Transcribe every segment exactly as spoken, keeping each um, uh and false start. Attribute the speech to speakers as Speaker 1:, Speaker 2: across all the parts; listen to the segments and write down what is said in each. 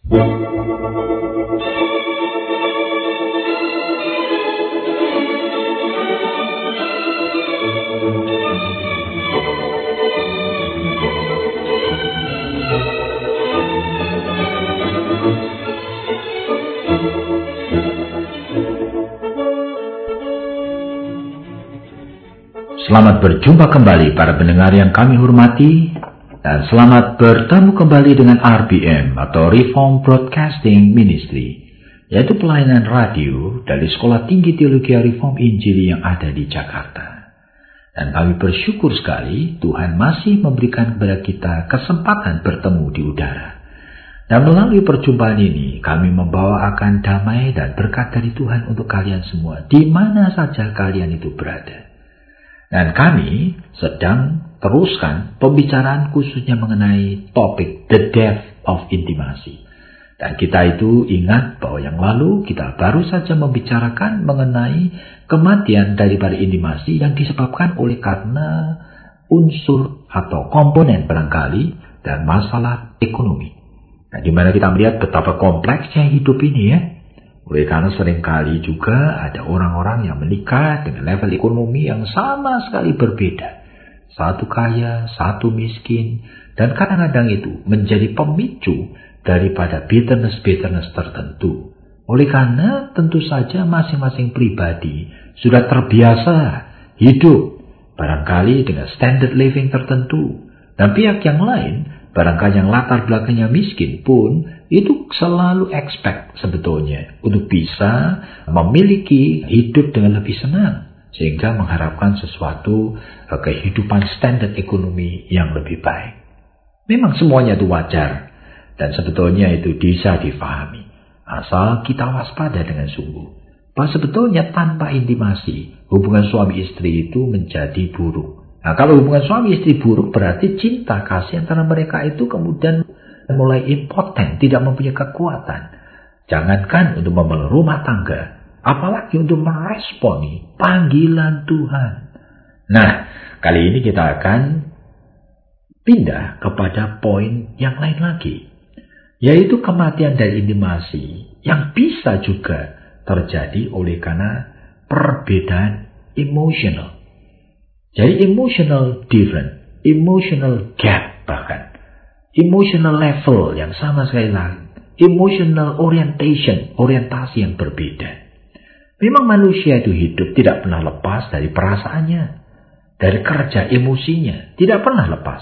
Speaker 1: Selamat berjumpa kembali para pendengar yang kami hormati, dan selamat bertemu kembali dengan R B M atau Reform Broadcasting Ministry, yaitu pelayanan radio dari Sekolah Tinggi Teologi Reform Injili yang ada di Jakarta. Dan kami bersyukur sekali Tuhan masih memberikan kepada kita kesempatan bertemu di udara. Dan melalui perjumpaan ini kami membawa akan damai dan berkat dari Tuhan untuk kalian semua, di mana saja kalian itu berada. Dan kami sedang teruskan pembicaraan khususnya mengenai topik The Death of Intimacy. Dan kita itu ingat bahwa yang lalu kita baru saja membicarakan mengenai kematian daripada intimasi yang disebabkan oleh karena unsur atau komponen barangkali dan masalah ekonomi. Nah, di mana kita melihat betapa kompleksnya hidup ini ya. Oleh karena seringkali juga ada orang-orang yang menikah dengan level ekonomi yang sama sekali berbeda. Satu kaya, satu miskin, dan kadang-kadang itu menjadi pemicu daripada bitterness-bitterness tertentu. Oleh karena tentu saja masing-masing pribadi sudah terbiasa hidup barangkali dengan standard living tertentu. Dan pihak yang lain, barangkali yang latar belakangnya miskin pun, itu selalu expect sebetulnya untuk bisa memiliki hidup dengan lebih senang, sehingga mengharapkan sesuatu kehidupan standar ekonomi yang lebih baik. Memang semuanya itu wajar dan sebetulnya itu bisa difahami, asal kita waspada dengan sungguh bahwa sebetulnya tanpa intimasi hubungan suami istri itu menjadi buruk. Nah, kalau hubungan suami istri buruk berarti cinta kasih antara mereka itu kemudian mulai impoten, tidak mempunyai kekuatan. Jangankan untuk memelihara rumah tangga, apalagi untuk meresponi panggilan Tuhan. Nah, kali ini kita akan pindah kepada poin yang lain lagi, yaitu kematian dari intimasi yang bisa juga terjadi oleh karena perbedaan emosional. Jadi emotional different, emotional gap bahkan. Emotional level yang sama sekali lain. Emotional orientation, orientasi yang berbeda. Memang manusia itu hidup tidak pernah lepas dari perasaannya. Dari kerja emosinya. Tidak pernah lepas.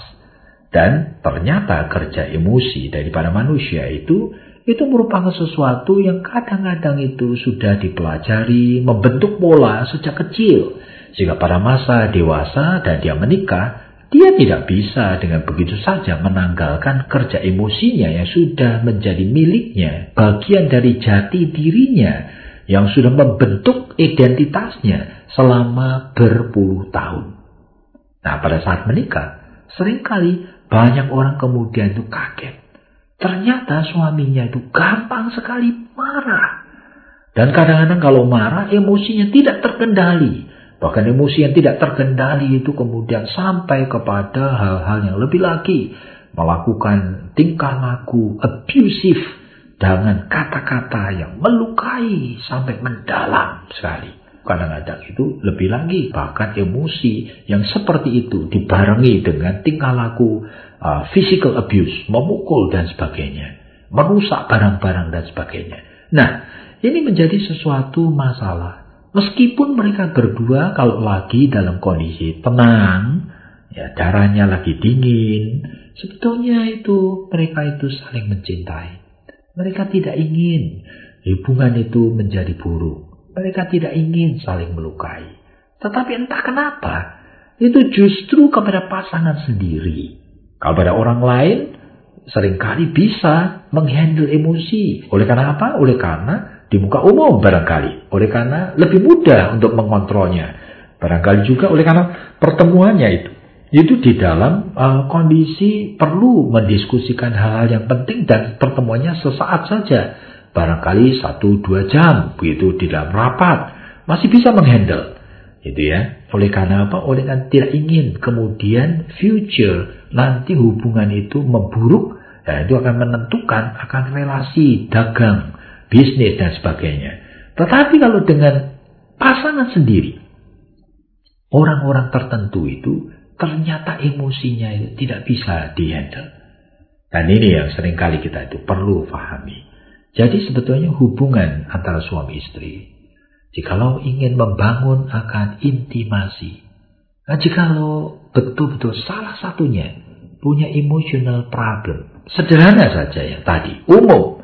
Speaker 1: Dan ternyata kerja emosi daripada manusia itu, itu merupakan sesuatu yang kadang-kadang itu sudah dipelajari, membentuk pola sejak kecil. Sehingga pada masa dewasa dan dia menikah, dia tidak bisa dengan begitu saja menanggalkan kerja emosinya yang sudah menjadi miliknya, bagian dari jati dirinya yang sudah membentuk identitasnya selama berpuluh tahun. Nah, pada saat menikah, seringkali banyak orang kemudian itu kaget. Ternyata suaminya itu gampang sekali marah. Dan kadang-kadang kalau marah, emosinya tidak terkendali. Bahkan emosi yang tidak terkendali itu kemudian sampai kepada hal-hal yang lebih lagi. Melakukan tingkah laku abusive dengan kata-kata yang melukai sampai mendalam sekali. Kadang-kadang itu lebih lagi. Bahkan emosi yang seperti itu dibarengi dengan tingkah laku uh, physical abuse. Memukul dan sebagainya. Merusak barang-barang dan sebagainya. Nah, ini menjadi sesuatu masalah. Meskipun mereka berdua kalau lagi dalam kondisi tenang, ya darahnya lagi dingin, sebetulnya itu mereka itu saling mencintai. Mereka tidak ingin hubungan itu menjadi buruk. Mereka tidak ingin saling melukai. Tetapi entah kenapa, itu justru kepada pasangan sendiri. Kalau pada orang lain, seringkali bisa menghandle emosi. Oleh karena apa? Oleh karena di muka umum barangkali. Oleh karena lebih mudah untuk mengontrolnya. Barangkali juga oleh karena pertemuannya itu. Itu di dalam uh, kondisi perlu mendiskusikan hal-hal yang penting dan pertemuannya sesaat saja. Barangkali satu dua jam. Begitu di dalam rapat. Masih bisa menghandle. Gitu ya. Oleh karena apa? Oleh karena tidak ingin kemudian future nanti hubungan itu memburuk Dan itu akan menentukan akan relasi dagang, bisnis dan sebagainya. Tetapi kalau dengan pasangan sendiri, orang-orang tertentu itu ternyata emosinya itu tidak bisa dihandle. Dan ini yang seringkali kita itu perlu pahami. Jadi sebetulnya hubungan antara suami istri, jikalau ingin membangun akan intimasi, nah jikalau betul-betul salah satunya punya emotional problem, sederhana saja yang tadi, umum,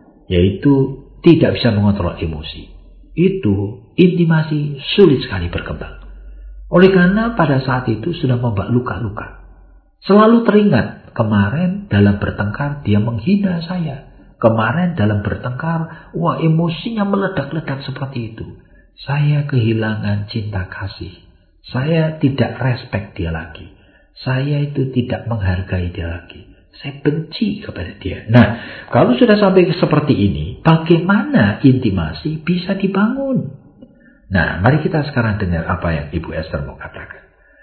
Speaker 1: yaitu tidak bisa mengontrol emosi, itu intimasi sulit sekali berkembang. Oleh karena pada saat itu sudah membawa luka-luka. Selalu teringat, kemarin dalam bertengkar dia menghina saya. Kemarin dalam bertengkar, wah emosinya meledak-ledak seperti itu. Saya kehilangan cinta kasih. Saya tidak respect dia lagi. Saya itu tidak menghargai dia lagi. Saya benci kepada dia. Nah, kalau sudah sampai seperti ini, bagaimana intimasi bisa dibangun? Nah, mari kita sekarang dengar apa yang Ibu Esther mau katakan.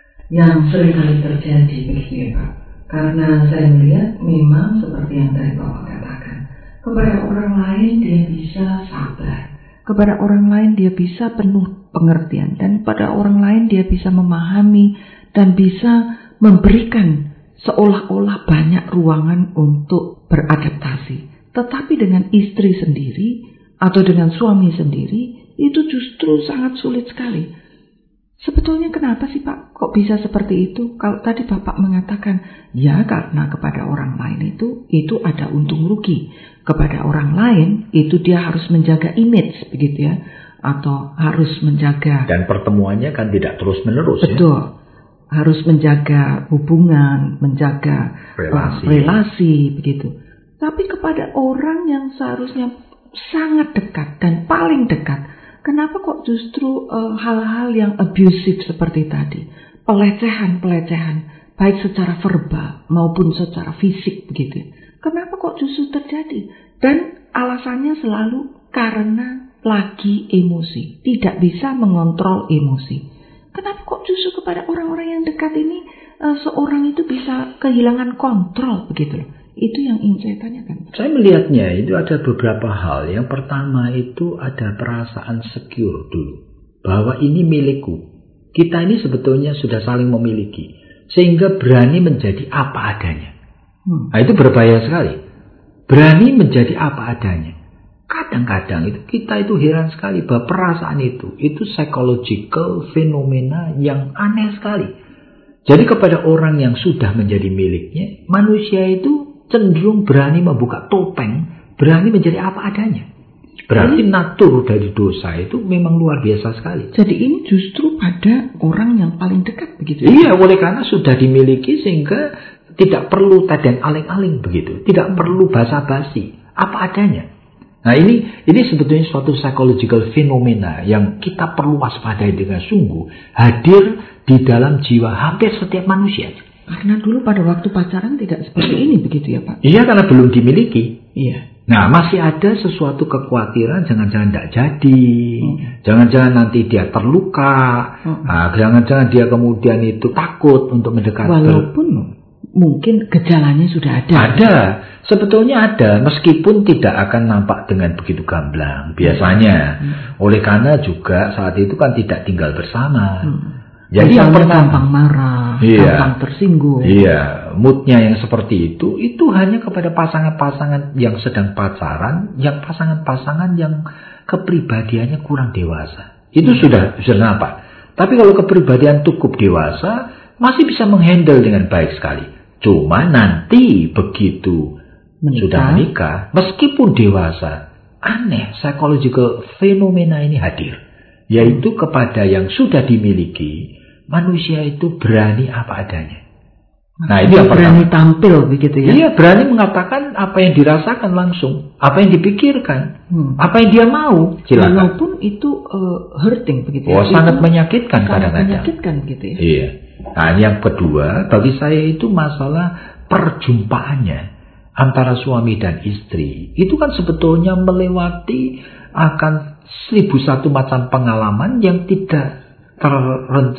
Speaker 2: Yang seringkali terjadi begitu ya Pak. Karena saya melihat memang seperti yang tadi Bapak katakan. Kepada orang lain dia bisa sabar. Kepada orang lain dia bisa penuh pengertian. Dan pada orang lain dia bisa memahami dan bisa memberikan seolah-olah banyak ruangan untuk beradaptasi. Tetapi dengan istri sendiri atau dengan suami sendiri, itu justru sangat sulit sekali. Sebetulnya kenapa sih Pak kok bisa seperti itu? Kalau tadi Bapak mengatakan, ya karena kepada orang lain itu, itu ada untung rugi. Kepada orang lain itu dia harus menjaga image begitu ya. Atau harus menjaga.
Speaker 1: Dan pertemuannya kan tidak terus menerus.
Speaker 2: Betul. Ya? Harus menjaga hubungan, menjaga relasi. Uh, relasi begitu. Tapi kepada orang yang seharusnya sangat dekat dan paling dekat, kenapa kok justru uh, hal-hal yang abusive seperti tadi, pelecehan-pelecehan, baik secara verbal maupun secara fisik begitu. Kenapa kok justru terjadi? Dan alasannya selalu karena lagi emosi, tidak bisa mengontrol emosi. Kenapa kok justru kepada orang-orang yang dekat ini uh, seorang itu bisa kehilangan kontrol begitu loh? Itu yang ingin saya tanyakan.
Speaker 1: Saya melihatnya itu ada beberapa hal. Yang pertama itu ada perasaan secure dulu. Bahwa ini milikku. Kita ini sebetulnya sudah saling memiliki. Sehingga berani menjadi apa adanya. Hmm. Nah, itu berbahaya sekali. Berani menjadi apa adanya. Kadang-kadang itu kita itu heran sekali bahwa perasaan itu. Itu psychological fenomena yang aneh sekali. Jadi kepada orang yang sudah menjadi miliknya, manusia itu cenderung berani membuka topeng, berani menjadi apa adanya. Berarti jadi, natur dari dosa itu memang luar biasa sekali.
Speaker 2: Jadi ini justru pada orang yang paling dekat begitu.
Speaker 1: Iya, oleh karena sudah dimiliki sehingga tidak perlu tadang aling-aling begitu, tidak perlu basa-basi, apa adanya. Nah ini ini sebetulnya suatu psychological fenomena yang kita perlu waspadai dengan sungguh, hadir di dalam jiwa hampir setiap manusia.
Speaker 2: Karena dulu pada waktu pacaran tidak seperti ini begitu ya Pak?
Speaker 1: Iya, karena belum dimiliki.
Speaker 2: Iya.
Speaker 1: Nah masih ada sesuatu kekhawatiran jangan-jangan tidak jadi. Hmm. Jangan-jangan nanti dia terluka. Hmm. Nah, jangan-jangan dia kemudian itu takut untuk mendekat.
Speaker 2: Walaupun mungkin gejalanya sudah ada.
Speaker 1: Ada. Sebetulnya ada. Meskipun tidak akan nampak dengan begitu gamblang. Biasanya. Hmm. Oleh karena juga saat itu kan tidak tinggal bersama. Hmm. Jadi yang pertama
Speaker 2: gampang marah,
Speaker 1: iya,
Speaker 2: gampang tersinggung.
Speaker 1: Iya, moodnya yang seperti itu, itu hanya kepada pasangan-pasangan yang sedang pacaran, yang pasangan-pasangan yang kepribadiannya kurang dewasa. Itu hmm. sudah sudah nampak. Tapi kalau kepribadian cukup dewasa, masih bisa menghandle dengan baik sekali. Cuma nanti begitu menikah. Sudah menikah, meskipun dewasa, aneh psychological fenomena ini hadir. Yaitu kepada yang sudah dimiliki, manusia itu berani apa adanya. Nah, itu yang
Speaker 2: berani tampil begitu ya.
Speaker 1: Iya, berani mengatakan apa yang dirasakan langsung, apa yang dipikirkan, hmm. apa yang dia mau. Silakan.
Speaker 2: Walaupun itu uh, hurting begitu ya.
Speaker 1: Oh, sangat itu menyakitkan kadang-kadang.
Speaker 2: Menyakitkan gitu ya.
Speaker 1: Iya. Nah, yang kedua, bagi saya itu masalah perjumpaannya antara suami dan istri. Itu kan sebetulnya melewati akan seribu satu macam pengalaman yang tidak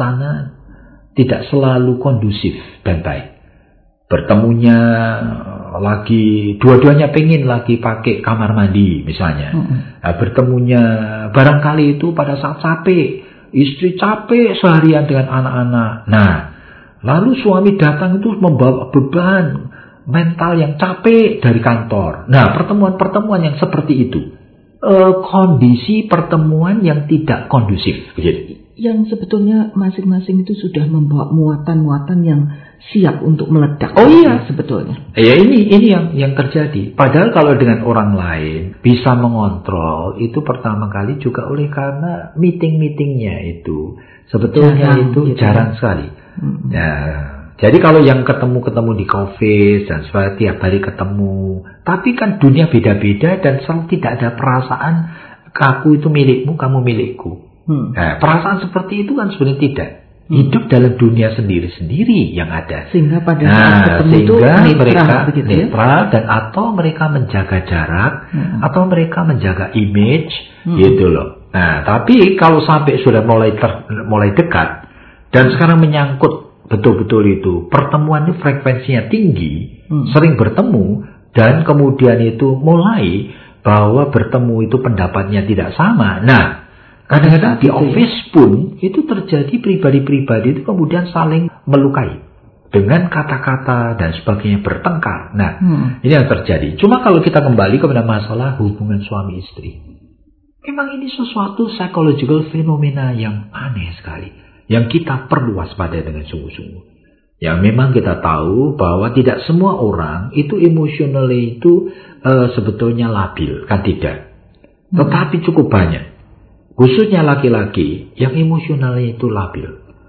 Speaker 1: terencana, tidak selalu kondusif dan baik. Bertemunya lagi dua-duanya pengen lagi pakai kamar mandi misalnya. Mm-hmm. Nah, bertemunya barangkali itu pada saat capek, istri capek seharian dengan anak-anak. Nah, lalu suami datang itu membawa beban mental yang capek dari kantor. Nah, pertemuan-pertemuan yang seperti itu, e, kondisi pertemuan yang tidak kondusif, begitu.
Speaker 2: Yang sebetulnya masing-masing itu sudah membawa muatan-muatan yang siap untuk meledak.
Speaker 1: Oh iya,
Speaker 2: sebetulnya.
Speaker 1: Ya ini ini yang yang terjadi. Padahal kalau dengan orang lain bisa mengontrol itu pertama kali juga oleh karena meeting-meetingnya itu sebetulnya jarang, itu gitu. jarang sekali. Hmm. Ya, jadi kalau yang ketemu-ketemu di coffee dan sebagainya tiap hari ketemu, tapi kan dunia beda-beda dan selalu tidak ada perasaan aku itu milikmu, kamu milikku. Hmm. Nah, perasaan seperti itu kan sebenarnya tidak. Hmm. Hidup dalam dunia sendiri-sendiri yang ada.
Speaker 2: Sehingga pada
Speaker 1: nah,
Speaker 2: saat ketemu itu
Speaker 1: sehingga
Speaker 2: netral,
Speaker 1: mereka
Speaker 2: begitu
Speaker 1: netral
Speaker 2: ya?
Speaker 1: Dan atau mereka menjaga jarak hmm. atau mereka menjaga image hmm. gitu loh. Nah, tapi kalau sampai sudah mulai ter, mulai dekat dan sekarang menyangkut betul-betul itu pertemuannya frekuensinya tinggi, hmm. sering bertemu dan kemudian itu mulai bahwa bertemu itu pendapatnya tidak sama. Nah, kadang-kadang di office pun itu terjadi pribadi-pribadi itu kemudian saling melukai dengan kata-kata dan sebagainya bertengkar. Nah, hmm. ini yang terjadi. Cuma kalau kita kembali kepada masalah hubungan suami istri, memang ini sesuatu psychological fenomena yang aneh sekali, yang kita perlu waspada dengan sungguh-sungguh. Yang memang kita tahu bahwa tidak semua orang itu emosionalnya itu uh, sebetulnya labil, kan tidak. Hmm. Tetapi cukup banyak. Khususnya laki-laki yang emosionalnya itu labil.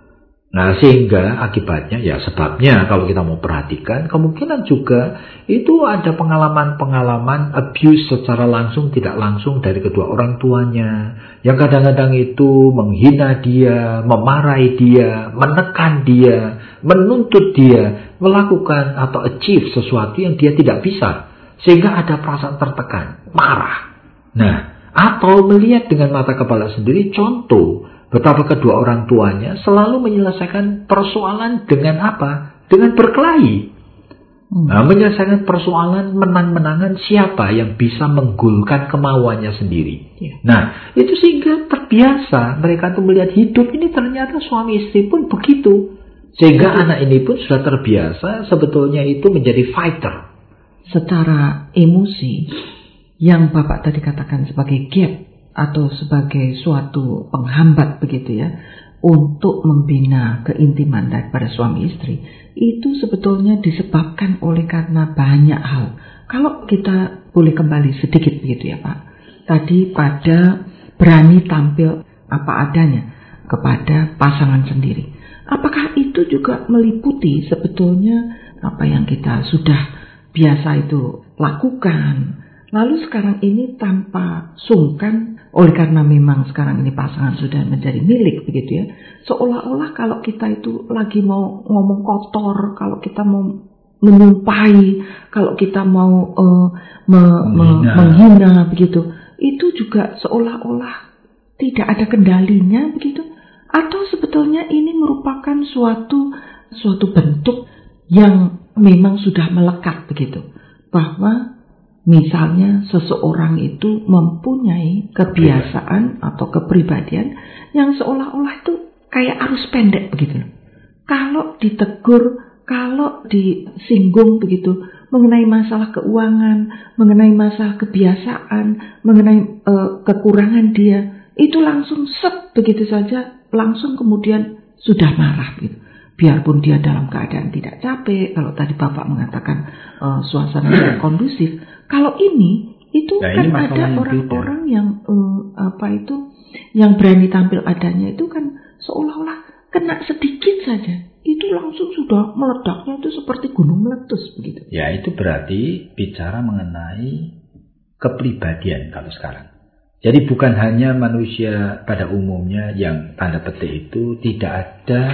Speaker 1: Nah, sehingga akibatnya, ya sebabnya kalau kita mau perhatikan, kemungkinan juga itu ada pengalaman-pengalaman abuse secara langsung tidak langsung dari kedua orang tuanya. Yang kadang-kadang itu menghina dia, memarahi dia, menekan dia, menuntut dia, melakukan atau achieve sesuatu yang dia tidak bisa. Sehingga ada perasaan tertekan, marah. Nah, atau melihat dengan mata kepala sendiri contoh betapa kedua orang tuanya selalu menyelesaikan persoalan dengan apa? Dengan berkelahi. Hmm. Nah, menyelesaikan persoalan menang-menangan siapa yang bisa menggulkan kemauannya sendiri. Yeah. Nah, itu sehingga terbiasa mereka tuh melihat hidup ini ternyata suami istri pun begitu. Sehingga yeah. anak ini pun sudah terbiasa sebetulnya itu menjadi fighter.
Speaker 2: Secara emosi yang Bapak tadi katakan sebagai gap atau sebagai suatu penghambat begitu ya untuk membina keintiman daripada suami istri, itu sebetulnya disebabkan oleh karena banyak hal. Kalau kita boleh kembali sedikit begitu ya Pak, tadi pada berani tampil apa adanya kepada pasangan sendiri, apakah itu juga meliputi sebetulnya apa yang kita sudah biasa itu lakukan, lalu sekarang ini tanpa sungkan, oleh karena memang sekarang ini pasangan sudah menjadi milik begitu ya, seolah-olah kalau kita itu lagi mau ngomong kotor, kalau kita mau menyumpahi, kalau kita mau uh, me, menghina. Me, menghina begitu, itu juga seolah-olah tidak ada kendalinya begitu, atau sebetulnya ini merupakan suatu suatu bentuk yang memang sudah melekat begitu, bahwa misalnya seseorang itu mempunyai kebiasaan atau kepribadian yang seolah-olah itu kayak arus pendek begitu. Kalau ditegur, kalau disinggung begitu mengenai masalah keuangan, mengenai masalah kebiasaan, mengenai uh, kekurangan dia, itu langsung set begitu saja, langsung kemudian sudah marah gitu. Biarpun dia dalam keadaan tidak capek, kalau tadi Bapak mengatakan uh, suasana tidak kondusif, kalau ini itu nah, kan ini ada orang-orang yang uh, apa itu yang berani tampil adanya itu kan seolah-olah kena sedikit saja itu langsung sudah meledaknya itu seperti gunung meletus begitu.
Speaker 1: Ya, itu berarti bicara mengenai kepribadian kalau sekarang. Jadi bukan hanya manusia pada umumnya yang tanda petik itu tidak ada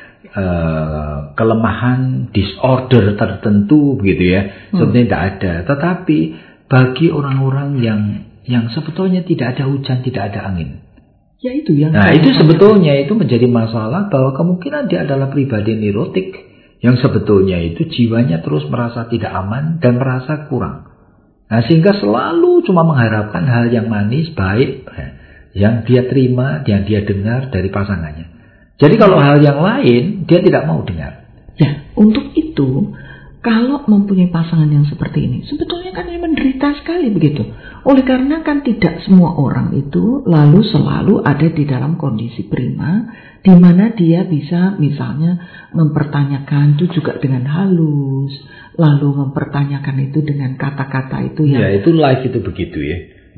Speaker 1: Uh, kelemahan disorder tertentu begitu ya, hmm. sebetulnya tidak ada. Tetapi bagi orang-orang yang yang sebetulnya tidak ada hujan, tidak ada angin,
Speaker 2: ya itu yang
Speaker 1: nah itu sebetulnya itu menjadi masalah bahwa kemungkinan dia adalah pribadi neurotik yang sebetulnya itu jiwanya terus merasa tidak aman dan merasa kurang. Nah, sehingga selalu cuma mengharapkan hal yang manis, baik, yang dia terima, yang dia dengar dari pasangannya. Jadi kalau hal yang lain, dia tidak mau dengar.
Speaker 2: Ya, untuk itu, kalau mempunyai pasangan yang seperti ini, sebetulnya kan dia menderita sekali begitu. Oleh karena kan tidak semua orang itu lalu selalu ada di dalam kondisi prima, di mana dia bisa misalnya mempertanyakan itu juga dengan halus, lalu mempertanyakan itu dengan kata-kata itu yang...
Speaker 1: Ya, itu life itu begitu ya.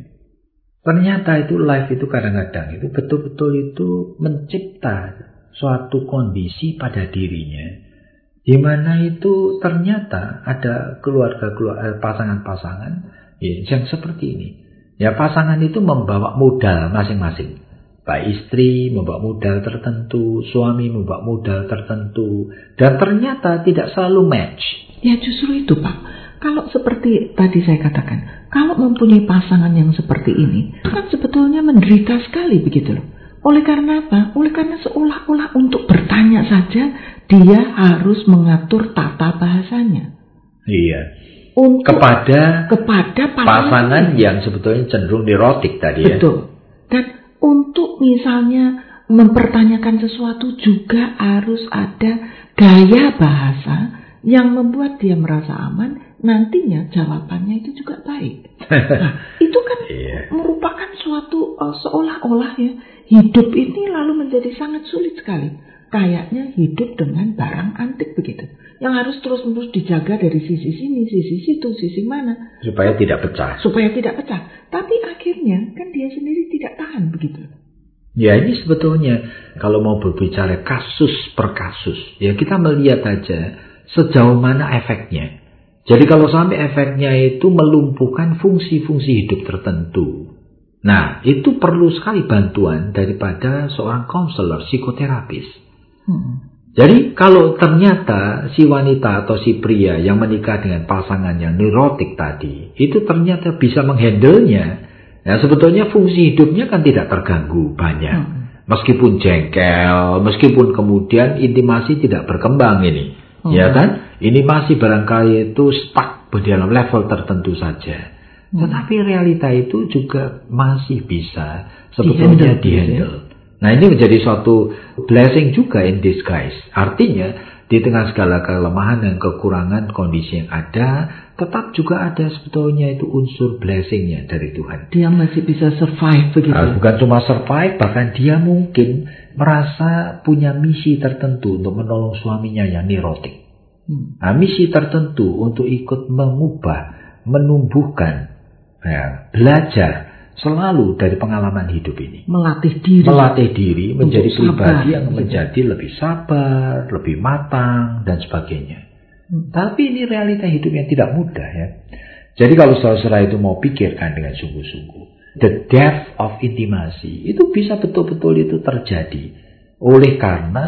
Speaker 1: Ternyata itu life itu kadang-kadang itu betul-betul itu mencipta suatu kondisi pada dirinya, di mana itu ternyata ada keluarga-keluarga pasangan-pasangan ya, yang seperti ini. Ya, pasangan itu membawa modal masing-masing. Baik istri membawa modal tertentu, suami membawa modal tertentu, dan ternyata tidak selalu match.
Speaker 2: Ya justru itu Pak. Kalau seperti tadi saya katakan, kalau mempunyai pasangan yang seperti ini, itu kan sebetulnya menderita sekali begitu loh. Oleh karena apa? Oleh karena seolah-olah untuk bertanya saja, dia harus mengatur tata bahasanya.
Speaker 1: Iya.
Speaker 2: Untuk,
Speaker 1: kepada
Speaker 2: kepada pasangan,
Speaker 1: pasangan yang sebetulnya cenderung neurotik tadi ya.
Speaker 2: Betul. Dan untuk misalnya mempertanyakan sesuatu juga harus ada gaya bahasa yang membuat dia merasa aman, nantinya jawabannya itu juga baik. Nah, itu kan yeah. merupakan suatu uh, seolah-olah ya, hidup ini lalu menjadi sangat sulit sekali. Kayaknya hidup dengan barang antik begitu, yang harus terus-menerus dijaga dari sisi sini, sisi situ, sisi mana,
Speaker 1: supaya tidak pecah.
Speaker 2: Supaya tidak pecah. Tapi akhirnya kan dia sendiri tidak tahan begitu.
Speaker 1: Ya, ini sebetulnya kalau mau berbicara kasus per kasus, ya kita melihat aja sejauh mana efeknya. Jadi kalau sampai efeknya itu melumpuhkan fungsi-fungsi hidup tertentu, nah itu perlu sekali bantuan daripada seorang konselor psikoterapis. Hmm. Jadi kalau ternyata si wanita atau si pria yang menikah dengan pasangan yang neurotik tadi, itu ternyata bisa menghandlenya, ya sebetulnya fungsi hidupnya kan tidak terganggu banyak. Hmm. Meskipun jengkel, meskipun kemudian intimasi tidak berkembang ini. Hmm. Ya kan? Ini masih barangkali itu stuck di dalam level tertentu saja. Hmm. Tetapi realita itu juga masih bisa sebetulnya dihandle. Nah, ini menjadi suatu blessing juga in disguise. Artinya di tengah segala kelemahan dan kekurangan kondisi yang ada, tetap juga ada sebetulnya itu unsur blessingnya dari Tuhan.
Speaker 2: Dia masih bisa survive begitu.
Speaker 1: Nah, bukan cuma survive, bahkan dia mungkin merasa punya misi tertentu untuk menolong suaminya yang neurotik. Hmm. Nah, misi tertentu untuk ikut mengubah, menumbuhkan, ya, belajar selalu dari pengalaman hidup ini.
Speaker 2: Melatih diri.
Speaker 1: Melatih diri menjadi pribadi yang
Speaker 2: gitu.
Speaker 1: menjadi lebih sabar, lebih matang, dan sebagainya. Hmm. Tapi ini realita hidup yang tidak mudah ya. Jadi kalau saudara itu mau pikirkan dengan sungguh-sungguh, the depth of intimacy itu bisa betul-betul itu terjadi oleh karena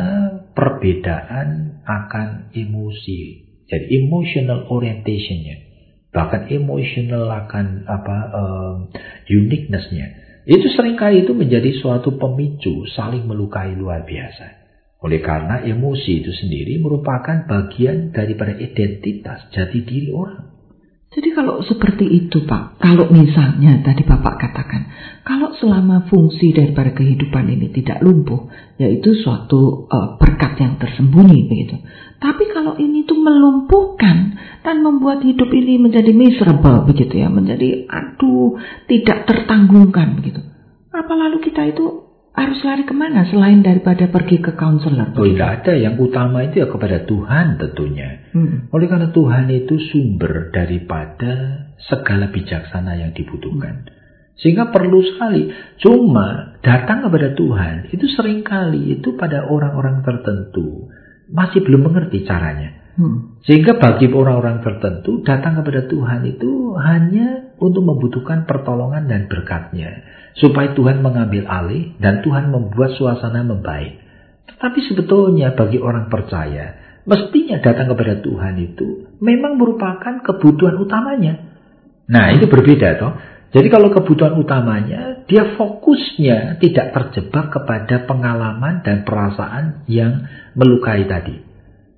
Speaker 1: perbedaan akan emosi. Jadi emotional orientationnya. Bahkan emosional akan apa um, uniqueness-nya. Itu seringkali itu menjadi suatu pemicu saling melukai luar biasa. Oleh karena emosi itu sendiri merupakan bagian daripada identitas jati diri orang.
Speaker 2: Jadi kalau seperti itu Pak, kalau misalnya tadi Bapak katakan, kalau selama fungsi daripada kehidupan ini tidak lumpuh, yaitu suatu uh, berkat yang tersembunyi begitu. Tapi kalau ini tuh melumpuhkan dan membuat hidup ini menjadi miserable begitu ya, menjadi aduh tidak tertanggungkan begitu. Apa lalu kita itu harus lari kemana selain daripada pergi ke konselor?
Speaker 1: Oh, tidak ada. Yang utama itu ya kepada Tuhan tentunya. Hmm. Oleh karena Tuhan itu sumber daripada segala bijaksana yang dibutuhkan. Hmm. Sehingga perlu sekali. Cuma datang kepada Tuhan itu seringkali itu pada orang-orang tertentu masih belum mengerti caranya. Hmm. Sehingga bagi orang-orang tertentu datang kepada Tuhan itu hanya untuk membutuhkan pertolongan dan berkatnya. Supaya Tuhan mengambil alih dan Tuhan membuat suasana membaik. Tetapi sebetulnya bagi orang percaya, mestinya datang kepada Tuhan itu memang merupakan kebutuhan utamanya. Nah, itu berbeda toh. Jadi kalau kebutuhan utamanya, dia fokusnya tidak terjebak kepada pengalaman dan perasaan yang melukai tadi.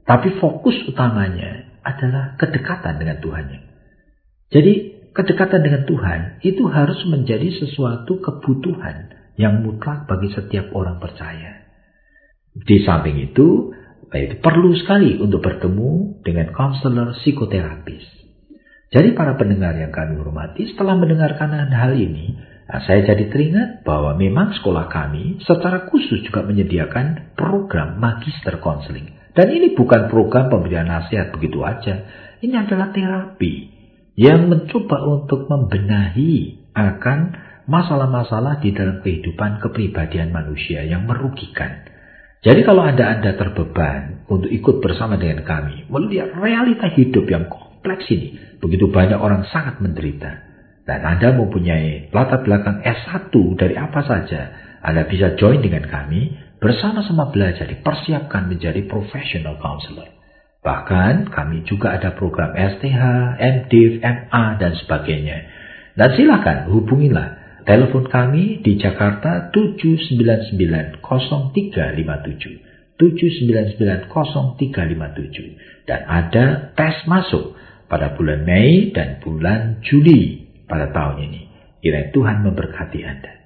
Speaker 1: Tapi fokus utamanya adalah kedekatan dengan Tuhannya. Jadi kedekatan dengan Tuhan itu harus menjadi sesuatu kebutuhan yang mutlak bagi setiap orang percaya. Di samping itu, itu perlu sekali untuk bertemu dengan konselor psikoterapis. Jadi para pendengar yang kami hormati, setelah mendengarkan hal ini, nah, saya jadi teringat bahwa memang sekolah kami secara khusus juga menyediakan program magister konseling. Dan ini bukan program pemberian nasihat begitu aja. Ini adalah terapi yang mencoba untuk membenahi akan masalah-masalah di dalam kehidupan kepribadian manusia yang merugikan. Jadi kalau Anda, Anda terbeban untuk ikut bersama dengan kami, melihat realita hidup yang kompleks ini, begitu banyak orang sangat menderita, dan Anda mempunyai latar belakang S satu dari apa saja, Anda bisa join dengan kami, bersama-sama belajar, dipersiapkan menjadi professional counselor. Bahkan kami juga ada program S T H, M Div, M A, dan sebagainya. Dan silakan hubungilah telepon kami di Jakarta tujuh sembilan sembilan nol tiga lima tujuh, tujuh sembilan sembilan nol tiga lima tujuh. Dan ada tes masuk pada bulan Mei dan bulan Juli pada tahun ini. Kiranya Tuhan memberkati Anda.